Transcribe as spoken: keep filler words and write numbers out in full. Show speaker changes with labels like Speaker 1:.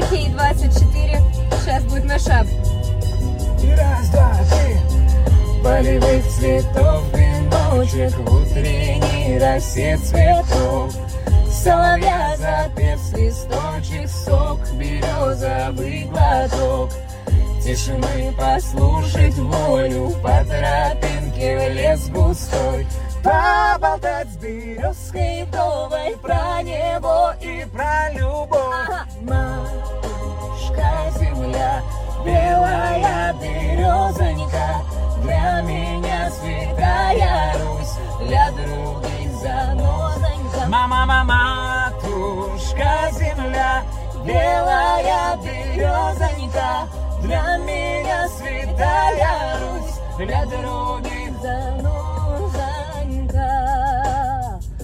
Speaker 1: Кей двадцать четыре. Сейчас будет мэшап.
Speaker 2: И раз, два, три. Полевых цветов, веночек, утренний рассвет цветов. Соловья запев, свисточек, сок, березовый глоток. Тишины послушать волю, по тропинке в лес густой. Поболтать с березкой вдовой про небо и про любовь. Матушка земля, белая березонька, для меня святая Русь, для других занозонька. Мама, мама, матушка земля, белая березонька, для меня святая Русь, для других занозонька.